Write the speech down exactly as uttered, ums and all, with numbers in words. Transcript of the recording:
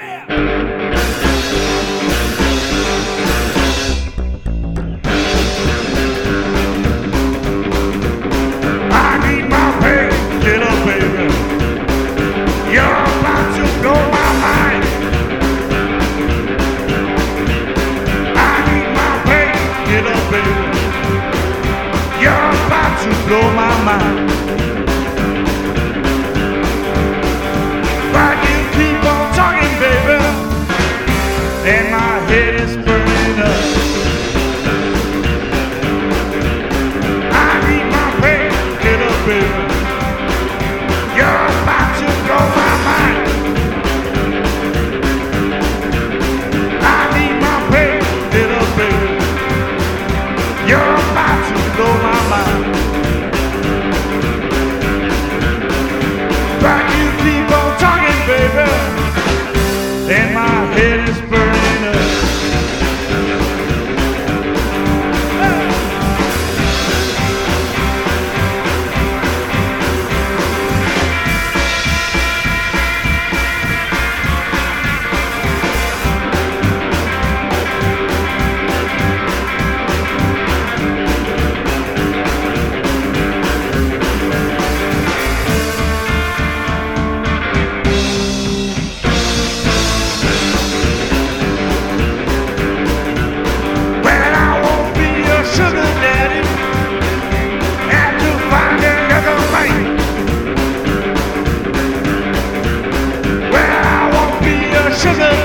Blow my mind. But you keep on talking, baby, and my head is burning up. I need my pay, get up, baby. You're about to blow my mind. I need my pay, get up, baby. You're about to blow my mind. But you keep on talking, baby, and my head is burning up. Sugar